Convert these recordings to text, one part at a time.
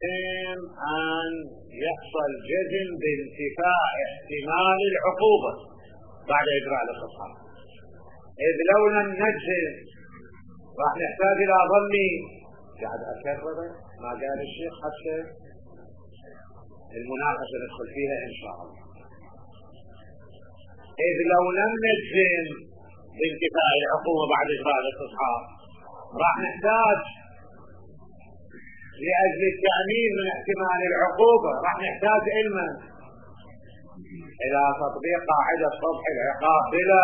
أن يحصل جزم بانتفاء احتمال العقوبة بعد إجراء الاستصحاب، إذ لو لم نجزم راح نحتاج إلى ظني. قاعد أكرر ما قال الشيخ حتى المناقشة ندخل فيها إن شاء الله. إذ لو لم نجزم بانتفاء العقوبة بعد إجراء الاستصحاب راح نحتاج لأجل التأمين من احتمال العقوبة راح نحتاج علما إلى تطبيق قاعدة صبح العقاب بلا،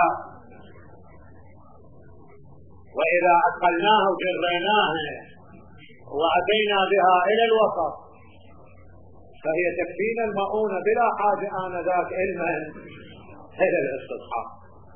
وإذا أدخلناها وجريناها وأتينا بها إلى الوسط فهي تكفينا المؤونة بلا حاجة آنذاك علما إلى الاستصحاب.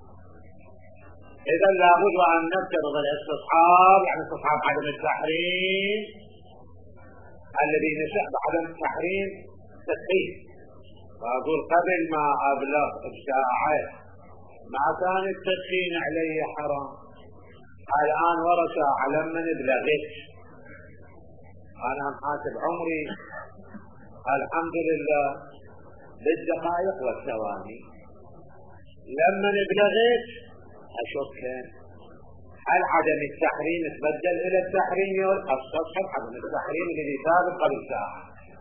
إذا لابد أن نفترض الاستصحاب، يعني استصحاب عدم التحريم الذي نشأ بعدم التحريم تدخين. فأقول قبل ما أبلغ ابتاعه ما كان التدخين علي حرام، الآن ورث على من بلغت أنا محاسب عمري الحمد لله بالدقائق والثواني، لما بلغت أشك هل عدم التحريم تبدل إلى التحريم أستصحب عدم التحريم الذي ثابت قبل ساعة.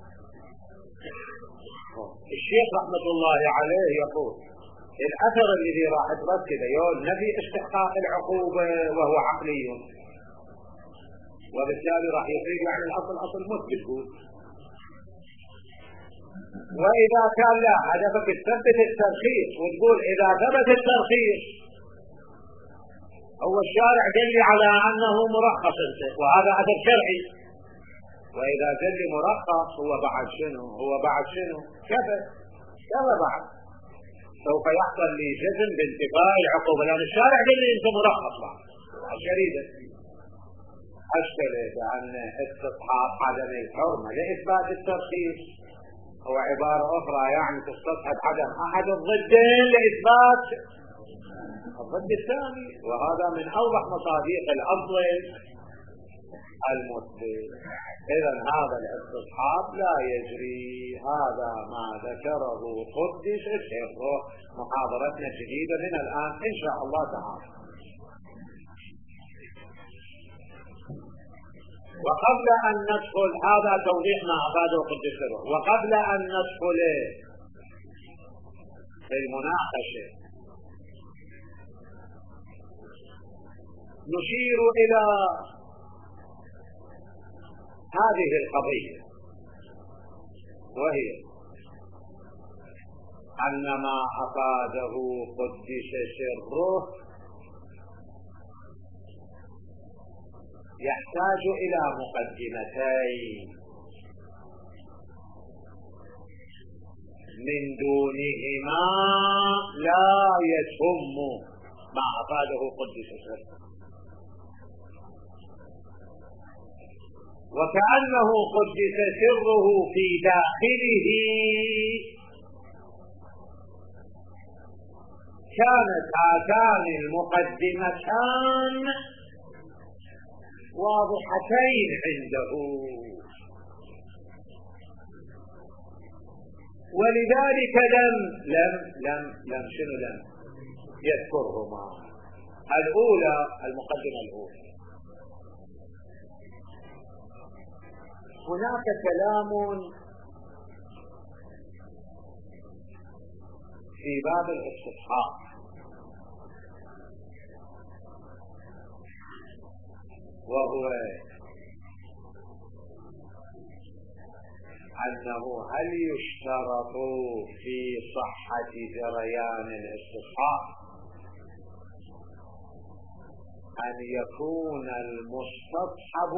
الشيخ رحمة الله عليه يقول الأثر الذي راح تركز يقول نفي استحقاق العقوبة وهو عقلي، وبالتالي راح يصير يعني الأصل أصل مثبت. وإذا كان لا هدفك تثبت الترخيص وتقول إذا ثبت الترخيص هو الشارع دل على أنه مرخص وهذا أثر شرعي، وإذا دل مرخص هو بعد شنو؟ هو بعد شنو؟ كذا بعد سوف يحصل لي جزم بانتفاء العقوبة لأن الشارع دل أنت مرخص بعد الشريدة. أشكل بأن استصحاب عدم الحرمة لإثبات الترخيص هو عبارة أخرى يعني تستصحب عدم أحد الضدين لإثبات الضد الثاني، وهذا من أوضح مصادق الأصل المثبت. إذا هذا الاستصحاب لا يجري، هذا ما ذكره قدس سره. محاضرتنا جديدة من الآن إن شاء الله تعالى. وقبل أن ندخل هذا توضيح ما أفاده قدس سره، وقبل أن ندخل في المناقشة نشير إلى هذه القضية، وهي أن ما أفاده قدس سره يحتاج إلى مقدمتين من دونهما لا يتم ما أفاده قدس سره، وكأنه قدس سره في داخله كانت هاتان المقدمتان واضحتين عنده، ولذلك لم يذكرهما. الأولى المقدمة الأولى، هناك كلام في باب الاستصحاب وهو أنه هل يشترط في صحة جريان الاستصحاب أن يكون المستصحب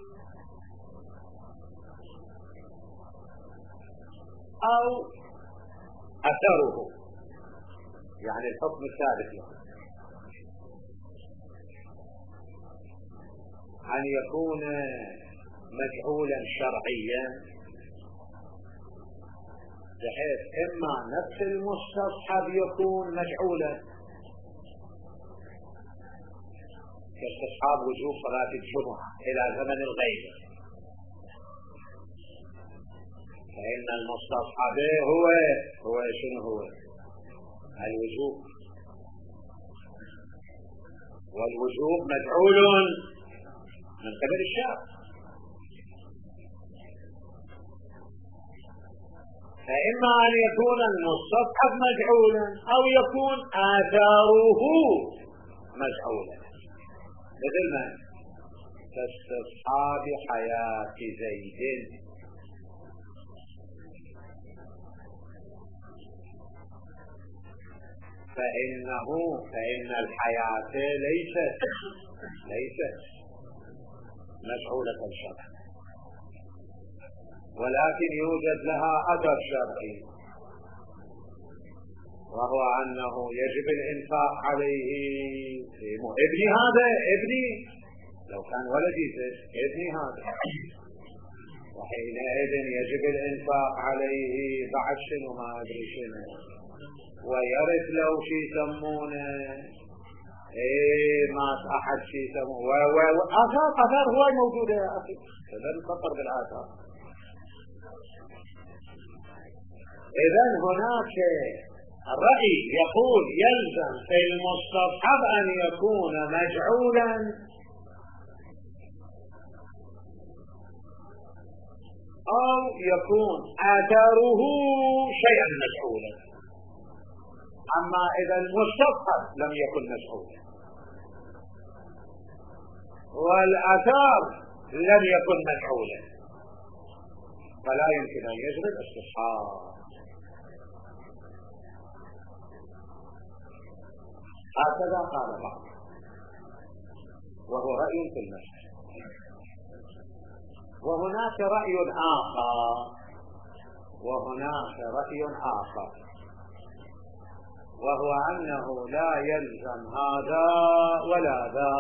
أو أثره، يعني الحكم الثالث له، أن يكون مجهولا شرعيا بحيث إما نفس المستصحب يكون مجهولا كاستصحاب وجوب صلاة الجمعة إلى زمن الغيبة، المستصحب هو شنو هو؟ الوجوب، والوجوب مجعول من قبل الشرع. فإما أن يكون المستصحب مجعولا أو يكون آثاره مجعولا، مثل ما كاستصحاب حياة زيد، فإن الحياة ليست مجعولة شرعا، ولكن يوجد لها أثر شرعي، وهو أنه يجب الإنفاق عليه. ابني هذا ابني، لو كان ولدي ابني هذا، وحينئذ يجب الإنفاق عليه بعد شنو ما أدري شنو، ويرث له شي يسمونه مات أحد شي يسمونه آثار هو موجودة يا أخي، فلن تفطر بالآثار. إذن هناك الرأي يقول يلزم في المستصحب أن يكون مجعولا أو يكون آثاره شيئا مجعولا. أما إذا المستصحب لم يكن مجعولا والآثار لم يكن مجعولا، فلا يمكن أن يجري الاستصحاب. هكذا قال بعض، وهو رأي في المسألة. وهناك رأي آخر، وهو أنه لا يلزم هذا ولا ذا،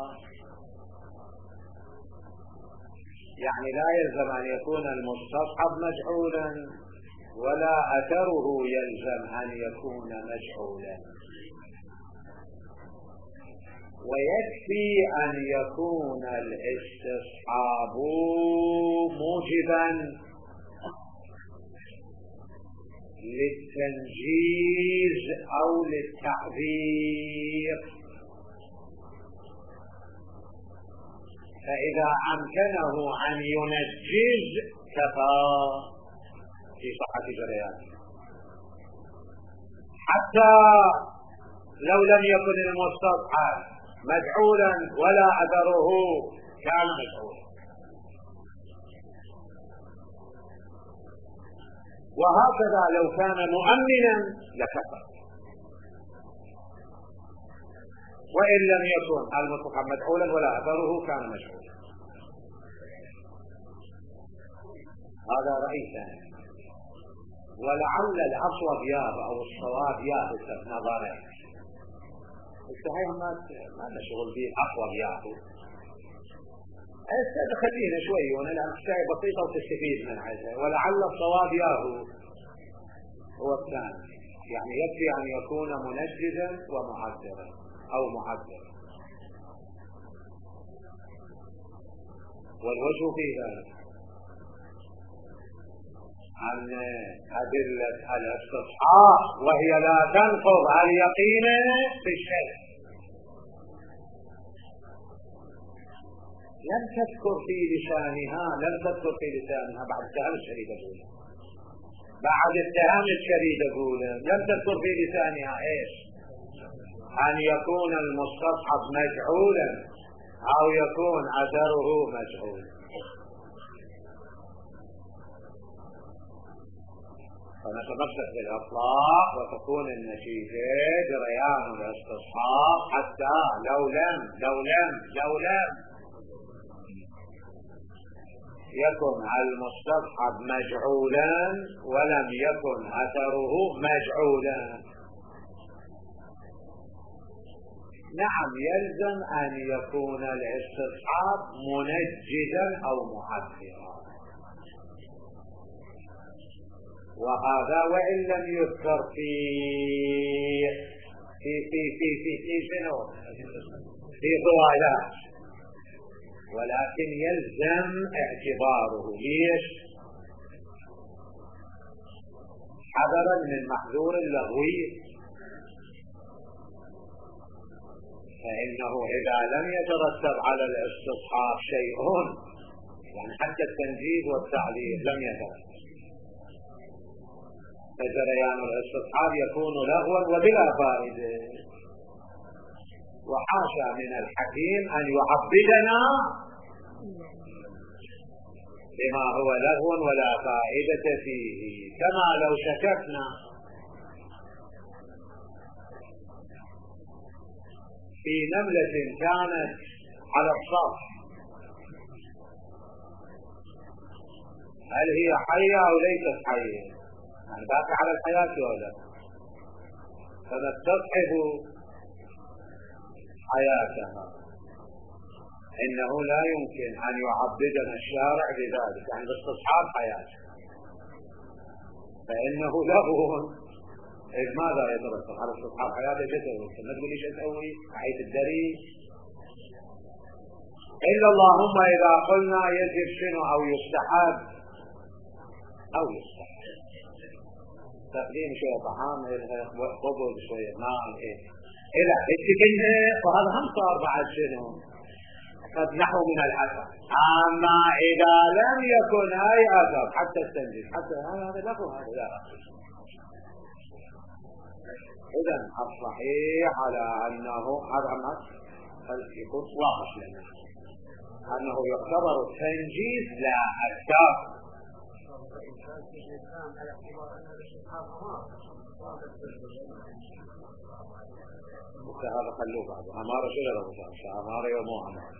يعني لا يلزم أن يكون المستصحب مجعولا ولا أثره يلزم أن يكون مجعولا، ويكفي أن يكون الاستصحاب موجبا للتنجيز أو للتعذير، فإذا أمكنه أن ينجز كفى في صحة جريانه، حتى لو لم يكن المستصحب مجعولا ولا أثره كان مجعولا. وهكذا لو كان مؤمنا لكفى، وإن لم يكن المستصحب مجعولا ولا أثره كان مجعولا. هذا رأي ثاني، ولعل الأصوب ياب أو الصواب ياب في نظرين. الصحيح ما لنا شغل به أصوب ياب، خلينا شوي هنا لأن الشيء بسيطة وتستفيد من هذا. ولعل الصواب ياب هو الثاني، يعني يكفي أن يكون منجزا ومعذرا أو معذرا. والوجه في ذلك أن أدلة الاستصحاب وهي لا تنقض اليقين في الشيء لم تذكر في لسانها بعد اتهام الشريد الأولى، لم تذكر في لسانها ايش؟ أن يكون المستصحب مجعولا أو يكون أثره مجعولا. فنتمسك بالإطلاق وتكون النتيجة جريان الاستصحاب، حتى لو لم يكن المستصحب مجعولا ولم يكن أثره مجعولا. نعم يلزم أن يكون الاستصحاب منجدا أو معذرا، وهذا وإن لم يذكر في ضوالات، ولكن يلزم اعتباره. ليش؟ حذرا من محذور لغوي، فإنه إذا لم يترتب على الاستصحاب شيء، يعني حتى التنجيز والتعليل لم يترتب، فجريان الاستصحاب يكون لغوا وبلا فائدة. وحاشا من الحكيم أن يعبدنا بما هو لغو ولا فائدة فيه، كما لو شككنا في نملة كانت على السطح هل هي حية أو ليست حية، يعني باقي على الحياة ولا، فنستصحب حياتها. إنه لا يمكن أن يعبدنا الشارع بذلك، يعني باستصحاب حياته، فإنه لغو. إذ ماذا يترتب على استصحاب حياته؟ جسده، ما تقول ليش أسوي حيث الدري إلا اللهم إذا قلنا يجب شنو أو يستحب تقديم شوية طعام خبز شوية ماء إلى اتكنه، وهذا هم صار بعد شنو قد نحو من الأثر. أما إذا لم يكن أي أثر حتى التنجيز حتى هذا لغو، هذا لا. إذن الصحيح على أنه هذا يكون واضح لنا أنه يعتبر التنجيز لا أثر. هذا خلوه بعد أمارة شجرة أمارة ومو أمارة.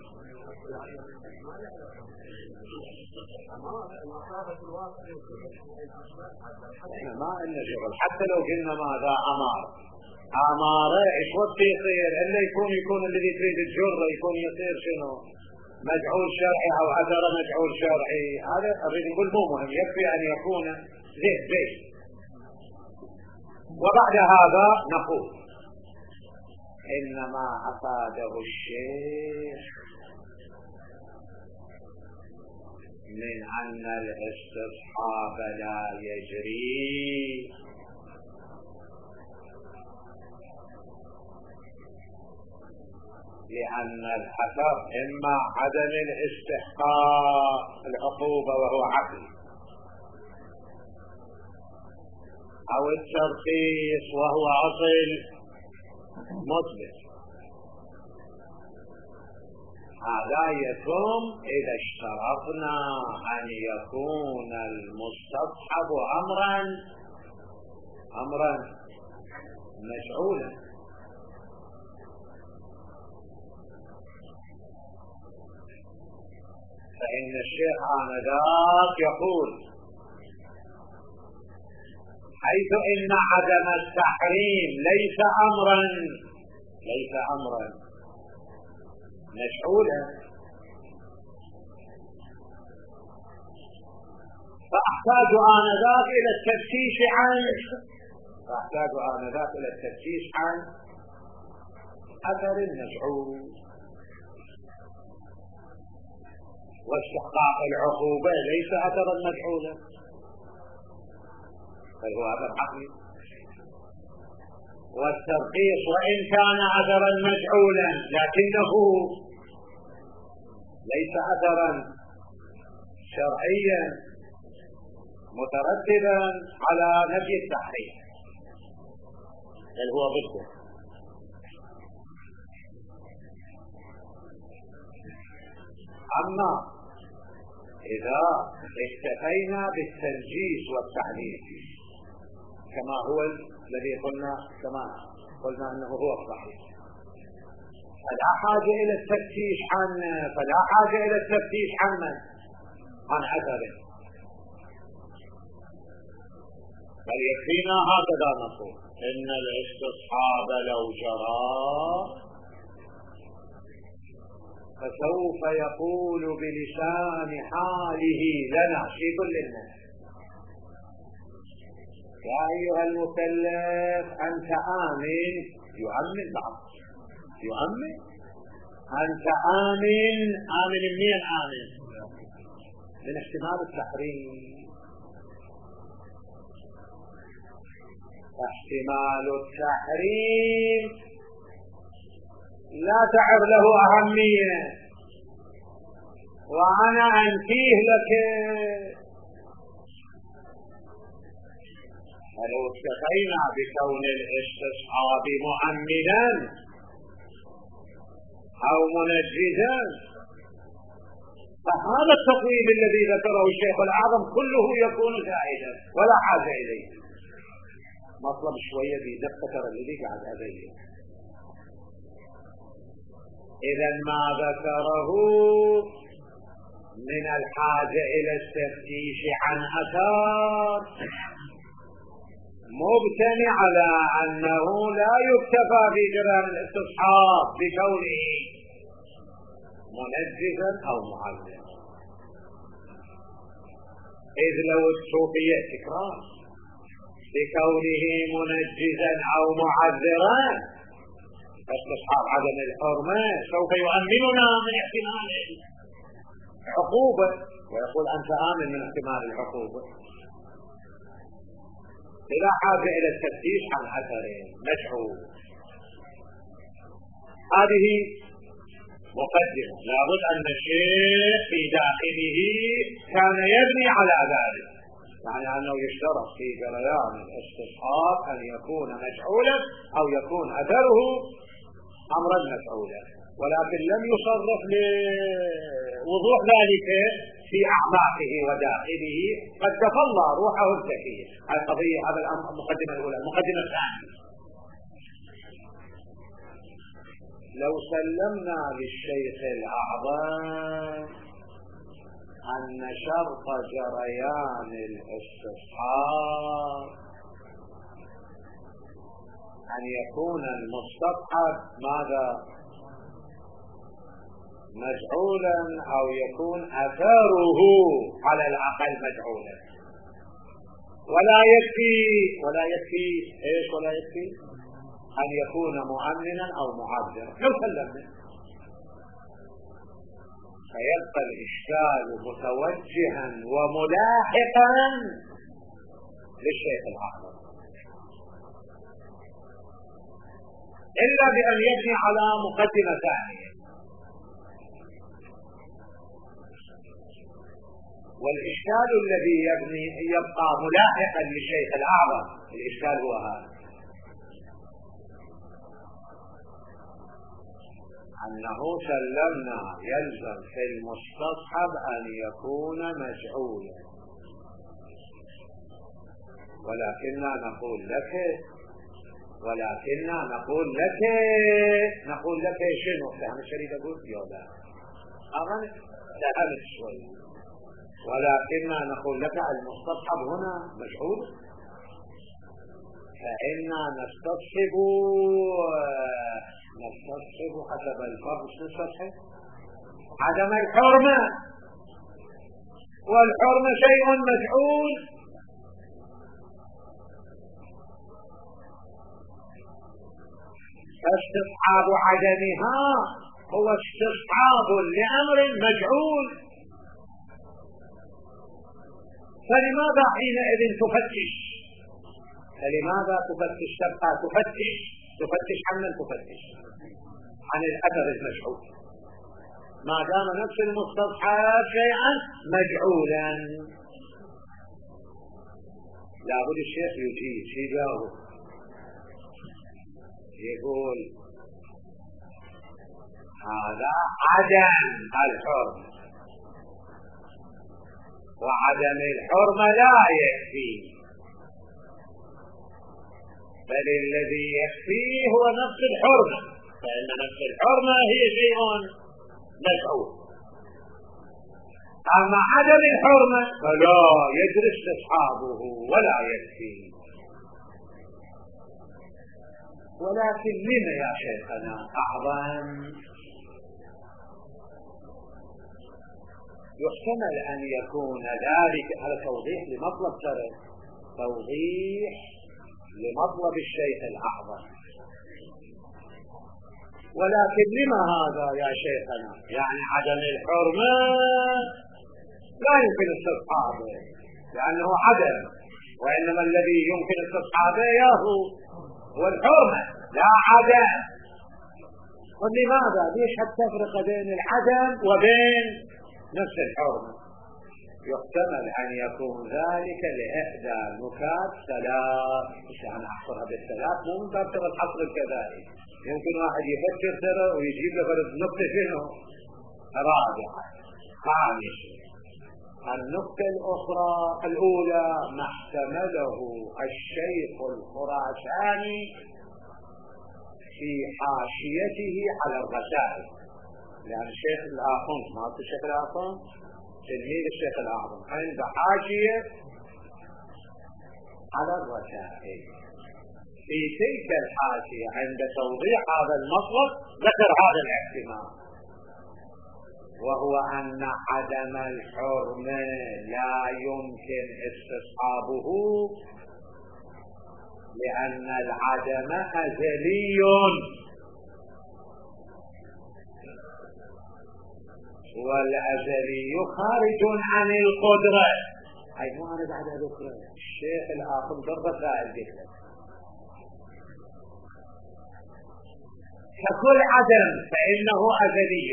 احنا ما عندنا شغل حتى لو قلنا ماذا أمارة ايش وقت يصير الا يكون الذي تريد الجرة يكون يصير شنو مجعول شرعي او اثر مجعول شرعي. هذا اريد نقول مو مهم، يكفي ان يكون زي. وبعد هذا نقول انما افاده الشيخ من أن الاستصحاب لا يجري لأن الأثر إما عدم الاستحقاق العقوبة وهو عقل، أو الترخيص وهو أصل مثبت. هذا يتم إذا اشترطنا أن يكون المستصحب أمرا مشعولا. فإن الشيخ آنذاك يقول حيث إن عدم التحريم ليس أمرا مشعولا، فأحتاج آنذاك إلى التفتيش عن أثر مشعول، واستحقاق العقوبة ليس أثرا مشعولا بل هو أثر عقلي، والترخيص وإن كان أثرا مشعولا لكنه ليس أثرا شرعيا مترتبا على نفي التحريم بل هو ضده. أما إذا اكتفينا بالتنجيس والتعليل كما هو الذي كما قلنا أنه هو الصحيح، فلا حاجة إلى التفتيش عن أثره، بل يكفينا هكذا نقول إن الاستصحاب لو جرى فسوف يقول بلسان حاله لنا في كل الناس يا أيها المكلف أنت آمن، يؤمن بعض يؤمن أنت آمن منين آمن؟ من احتمال التحريم. احتمال التحريم لا تعر له أهمية وأنا أنفيه لك. فلو اكتفينا بكون الاستصحاب مؤمنا أو منجزا فهذا التقويم الذي ذكره الشيخ الأعظم كله يكون زائدا ولا حاجة إليه. مطلب شوية بدقة الذي قاعد أبين. إذا ما ذكره من الحاجة إلى التفتيش عن أثار مبتني على أنه لا يكتفى بجرام الاستصحاب بكونه منجزا أو معذرا، إذ لو الصوفية تكرار بكونه منجزا أو معذرا فاستصحاب عدم الحرمة سوف يؤمننا من احتمال العقوبة، ويقول أنت آمن من احتمال العقوبة، بلا حاجة إلى التفتيش عن أثر مشعور. هذه مقدمة لابد أن الشيخ في داخله كان يبني على ذلك، يعني أنه يشترط في جريان الاستصحاب أن يكون مشعولا أو يكون أثره أمرا مفعولا، ولكن لم يصرف لوضوح ذلك في أعماقه وداخله، قد تفضل روحه الزكية. هذه القضية، هذا المقدمة الأولى. المقدمة الثانية، لو سلمنا للشيخ الأعظم أن شرط جريان الاستصحاب أن يكون المستصحب ماذا؟ مجعولا أو يكون أثاره على الأقل مجعولا، ولا يكفي إيش؟ ولا يكفي أن يكون مؤمنا أو معذرا. لو سلمنا فيبقى الإشكال متوجها وملاحقا للشيخ الأعظم، إلا بأن يبني على مقدمة ثانية. والإشكال الذي يبقى ملاحقا للشيخ الأعظم، الإشكال هو هذا: أنه سلمنا يلزم في المستصحب أن يكون مجعولا، ولكننا نقول لك شنو؟ فهم الشريف أقول يا لا أغنى فهمت شوي، ولكننا نقول لك المستصحب هنا مجعول، فإنا نستصحب حسب الفرض الصحيح عدم الحرمة، والحرمة شيء مجعول، فاستصحاب عدمها هو استصحاب لأمر مجعول. فلماذا حينئذ تفتش؟ تبقى تفتش عن من تفتش؟ عن الأثر المجعول، ما دام نفس المستصحب شيئا مجعولا. لابد الشيخ يجيب جاوب، يقول هذا عدم الحرمة، وعدم الحرمة لا يكفي، بل الذي يكفيه هو نفس الحرمة، فإن نفس الحرمة هي شيء مجعول. أما عدم الحرمة فلا يجري استصحابه ولا يكفي. ولكن لما يا شيخنا أعظم؟ يحتمل أن يكون ذلك على توضيح لمطلب لمطلب الشيخ الأعظم. ولكن لما هذا يا شيخنا؟ يعني عدم الحرمة لا يمكن استصحابه لأنه عدم، وإنما الذي يمكن استصحابه هو الحرمة لا عدم. ولماذا؟ ليش هالتفرقة بين العدم وبين نفس الحرمة؟ يحتمل أن يكون ذلك لإحدى نكات ثلاث، مش أنا أحصرها بالثلاث، مو من باب ترى الحصر الكذلك. يمكن واحد يفكر ترى ويجيب له فرد نقطة شنو؟ رابعة خامسة. النقطة الأخرى الأولى ما احتمله الشيخ الخراساني في حاشيته على الرسائل، لأن الشيخ الآخوند ما أعرف الشيخ الآخوند تلميذ الشيخ الأعظم عند حاشية على الرسائل، في تلك الحاشية عند توضيح هذا المطلب ذكر هذا الاحتمال، وهو أن عدم الحرمة لا يمكن استصحابه لأن العدم أزلي، والأزلي خارج عن القدرة. هاي مو أنا بعد أذكر الشيخ الآخر بالرسائل ذكر ككل عدم فإنه أزلي،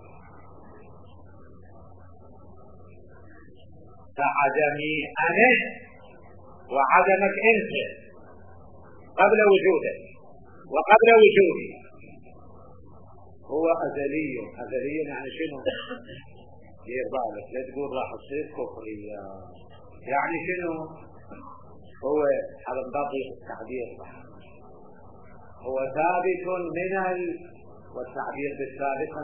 فعدمي أنا وعدمك أنت قبل وجودك وقبل وجودي هو أزلي. أزلي يعني شنو؟ دير بالك لا تقول راح تصير كفرية، يعني شنو؟ هو على ضبط التعبير هو ثابت من والتعبير بالسابقا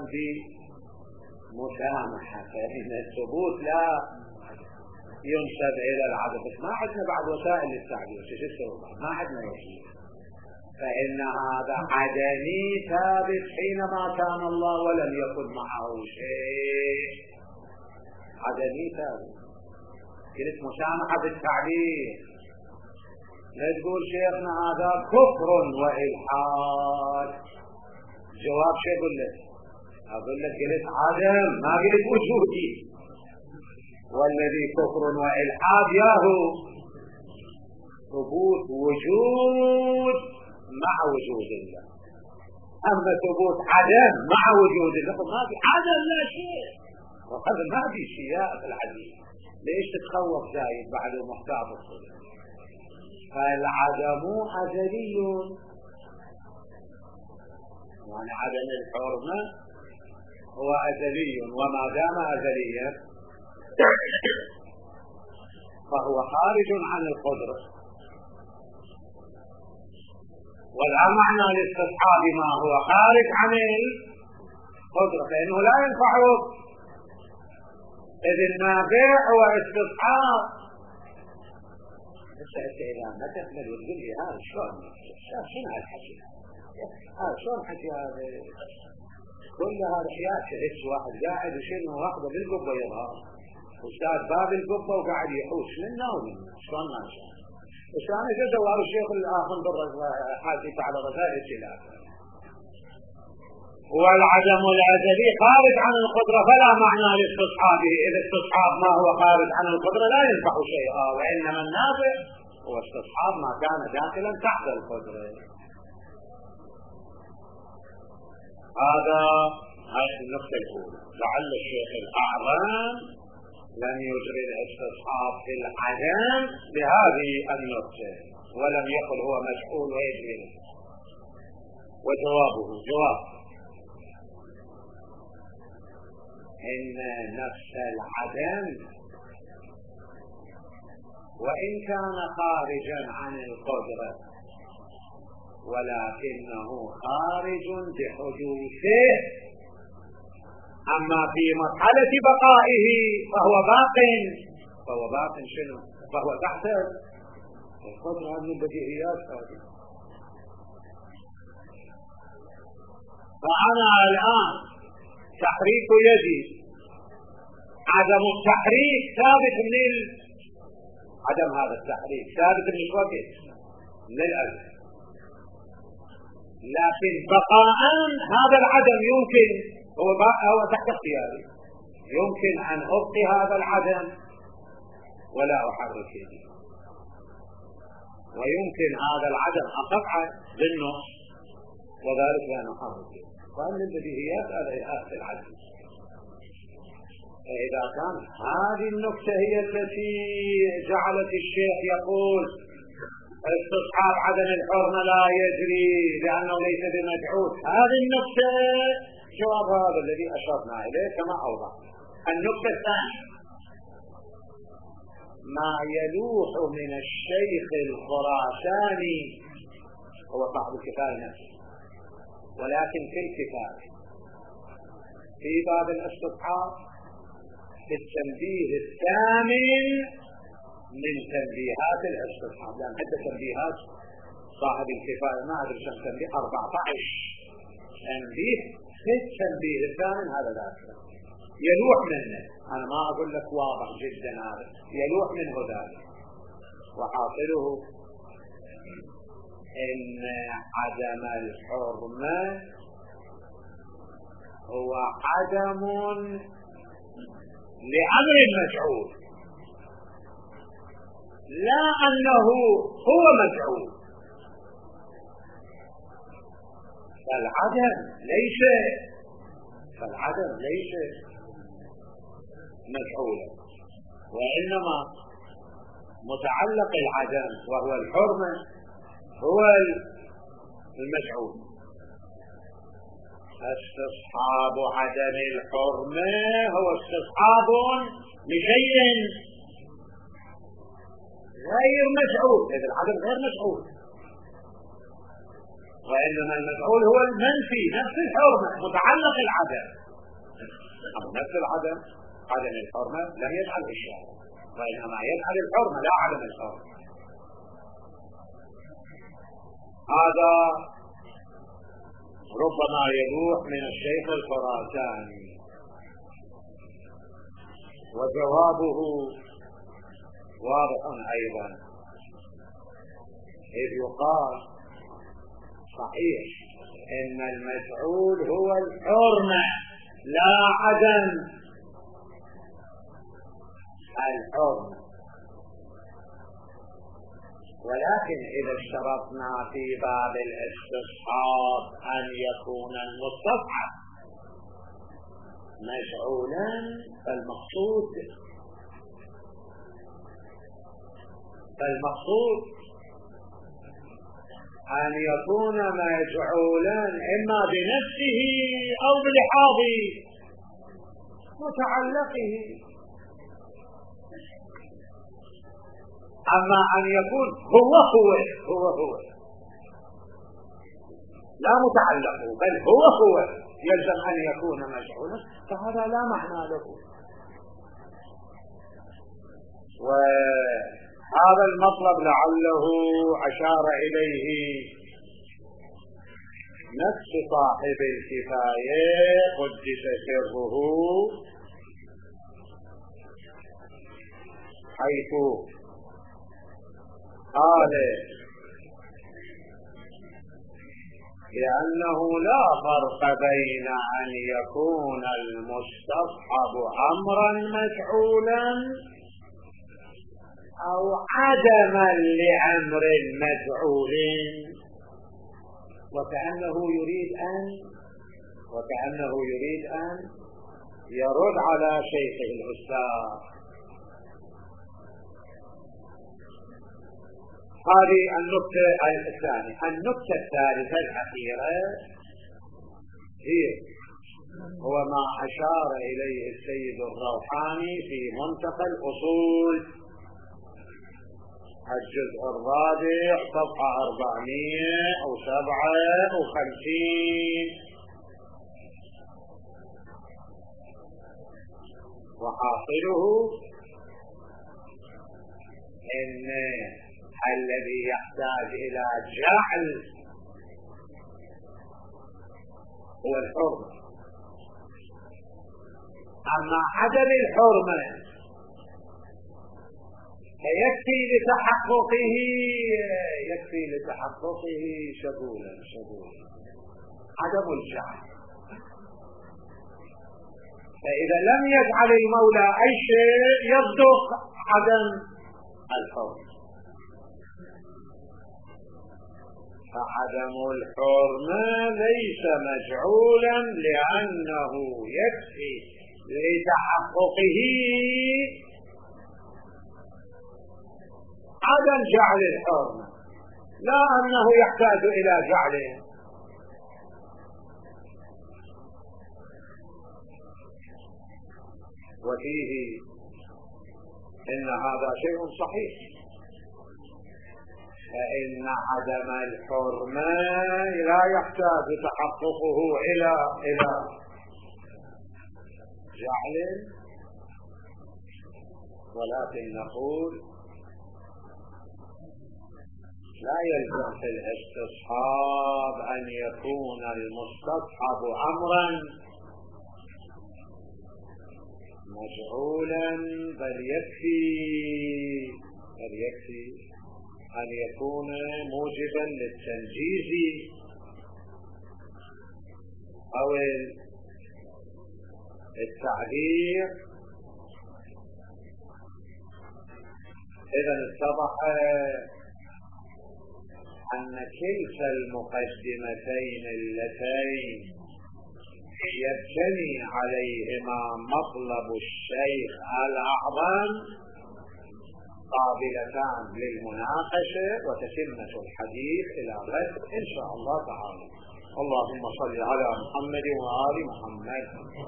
بمسامحة، فإن الثبوت لا ينسب إلى العدم. بس ما عندنا بعد وسائل للتعبير، ما عندنا وسيلة، فإن هذا عدمي ثابت حينما كان الله ولم يكن معه شيء، عدمي ثابت. قلت مسامحة بالتعبير، لا تقول شيخنا هذا كفر وإلحاد. جواب شيء أقول لك؟ أقول لك قلت عدم ما قلت وجودي، والذي كفر وإلحاد ياهو ثبوت وجود مع وجود الله. أما ثبوت عدم مع وجود الله ما في عدم لا شيء، وهذا ما في شيء في الحديث. ليش تتخوف زايد بعد محتاط الصدق؟ فالعدم أزلي، يعني عدم الحرمة هو أزلي، وما دام أزليا فهو خارج عن القدرة. ولا معنى لاستصحاب ما هو خارج عن القدرة، فإنه لا ينفع إذ النافع هو استصحاب. بس إذا ما تقبل وتقول لي هذا شلون؟ شنو هالحكي؟ هذا شلون حكي هذا؟ كل هذا حياة شهدت واحد قاعد وشنو واخذه بالقبة يظهر أستاذ باب القبة وقاعد يحوش منا ومنا، شلون ما شاء. بس أنا جزء وارو الشيخ الآخر حاسب على رسائل الخلاف. والعدم الأزلي خارج عن القدرة فلا معنى لاستصحابه، إذا استصحاب ما هو خارج عن القدرة لا ينفع شيئا، وإنما النافع هو استصحاب ما كان داخلا تحت القدرة. هاي النقطة الأولى. لعل الشيخ الأعظم لم يجري الاستصحاب في العدم بهذه النقطة، ولم يقل هو مسؤول ويجري. وجوابه جواب إن نفس العدم وإن كان خارجا عن القدرة ولكنه خارج بحدوثه، أما في مرحلة بقائه فهو باق شنو؟ فهو تحت القدرة من البديهيات هذه. فأنا الآن تحريك يدي، عدم التحريك ثابت من عدم هذا التحريك ثابت من الوقت من الأزل، لكن بقاء هذا العدم يمكن هو تحت اختياري، يمكن أن أبقي هذا العدم ولا أحرك يدي، ويمكن هذا العدم أقطعه بالنص، وذلك لا نحرك وأن البديهيات هذا العدم. فإذا كان هذه النكتة هي التي جعلت الشيخ يقول استصحاب عدم الحرمة لا يجري لأنه ليس بمجعول، هذه النكتة جواب هذا الذي أشرنا إليه كما أوضح. النكتة الثانية ما يلوح من الشيخ الخراساني، هو صاحب الكفاية نفسه، ولكن في الكفاية في باب الاستصحاب في التنبيه الثامن من تنبيهات الاستصحاب، لأن حتى تنبيهات صاحب الكفاية ما أدري كم تنبيه، 14 تنبيه في التنبيه الثامن، هذا ذاك يلوح منه. أنا ما أقول لك واضح جدا، هذا يلوح منه ذلك. وحاصله إن عدم الحرمة هو عدم لأمر مجعول، لا أنه هو مجعول. فالعدم ليس مجعولا، وإنما متعلق العدم وهو الحرمة هو المجعول. استصحاب عدم الحرمة هو استصحاب لشيء غير مجعول، إذا العدم غير مجعول، وإنما المجعول هو المنفي، نفس الحرمة متعلق العدم، أو نفس العدم عدم الحرمة لم يجعل الشارع، وإنما يجعل الحرمة لا عدم الحرمة. هذا ربما يلوح من الشيخ الخراساني، وجوابه واضح أيضا، إذ يقال صحيح إن المجعول هو الحرمة لا عدم الحرمة، ولكن إذا اشترطنا في باب الاستصحاب أن يكون المستصحب مجعولا، فالمقصود أن يكون مجعولا إما بنفسه أو بلحاظ متعلقه. أما أن يكون هو لا متعلقه بل هو يلزم أن يكون مجعولا، فهذا لا معنى له. وهذا المطلب لعله أشار إليه نفس صاحب الكفاية قدس سره، حيث قال لأنه لا فرق بين أن يكون المستصحب أمرا مجعولا أو عدما لأمر مجعول، وكأنه يريد أن يرد على شيخه الأستاذ. هذه النقطة الثانية. النقطة الثالثة الأخيرة هو ما أشار إليه السيد الروحاني في منتقى الأصول الجزء الرابع صفحة 457، وحاصله إن الذي يحتاج إلى جعل هو الحرمة، أما عدم الحرمة فيكفي لتحققه شغولا عدم الجعل. فإذا لم يجعل المولى أي شيء يصدق عدم الحرمة. فعدم الحرمة ليس مجعولا لأنه يكفي لتحققه عدم جعل الحرمة، لا أنه يحتاج إلى جعله. وفيه إن هذا شيء صحيح، فإن عدم الحرمة لا يحتاج تحققه إلى جعل، ولكن نقول لا يلزم في الاستصحاب أن يكون المستصحب أمرا مجعولا، بل يكفي أن يكون موجبا للتنجيز أو التعبير. إذا اتضح أن كلتا المقدمتين اللتين يبتني عليهما مطلب الشيخ الأعظم قابلتان للمناقشة وتتمة الحديث إلى غد إن شاء الله تعالى. اللهم صل على محمد وآل محمد.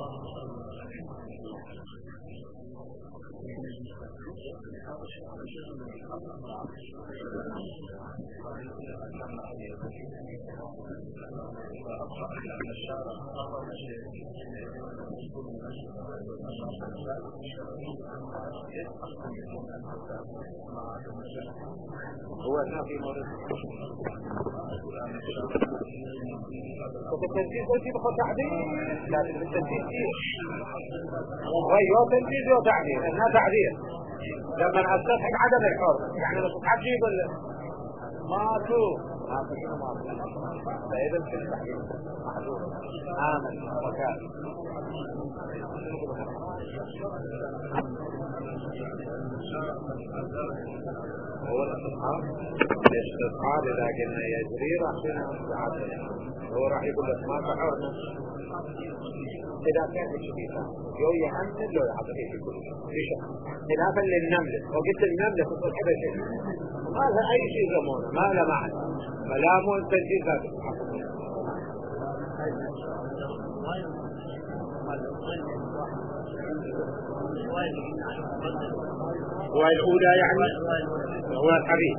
هو في مورد وبالتنجيز يجب تعديل، لكن بالتنجيز هو تنجيز وتعديل، انها تعديل لما استفحق عدم الحر يعني لو تتعجيب ماتوا فإذا في التحديد محدود آمن وكان هو الاستصحاب إذا قلنا يجري راح هو راح يقول لك ما تحرنا إذا كان الشبيثة يو يحمل لو يعطيه في كل شيء خلافا للنملة. وقلت النملة تصل حبة شيء ما لها أي شيء زمونه، ما لها معنى، فلا مو التنجيز ذات والأولى يعني هو الحبيب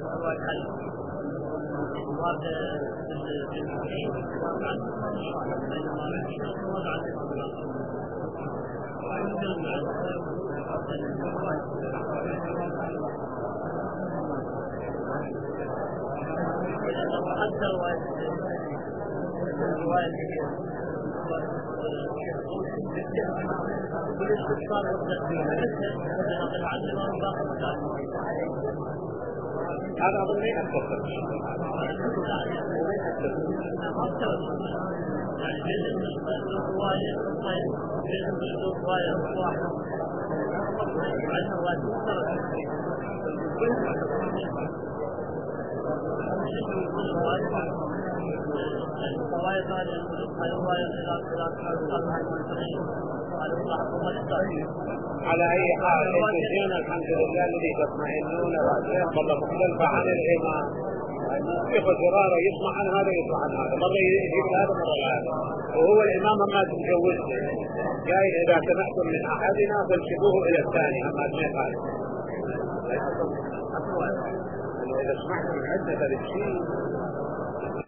حتى هذا أظن ما يختصر على أي حال الشيخين الحمد لله الذي تطمئنون رأسهم والله مختلفة عن الإمام. الشيخ زرارة يسمع عن هذا يسمع عن هذا، مرة يجيب هذا مرة هذا، وهو الإمام ما تتجوزه قال إذا سمعتم من أحدنا فانشبوه إلى الثاني أما ما قال إذا سمعتم من عدة هذا الشيء